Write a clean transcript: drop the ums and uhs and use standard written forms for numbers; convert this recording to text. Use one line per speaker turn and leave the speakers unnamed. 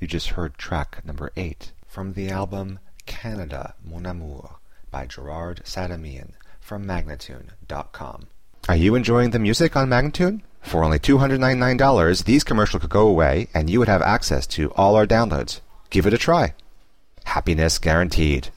just heard track number 8 from the album Canada Mon Amour by Gerard Sadamian from Magnatune.com. Are you enjoying the music on Magnatune? For only $299, these commercials could go away and you would have access to all our downloads. Give it a try. Happiness guaranteed.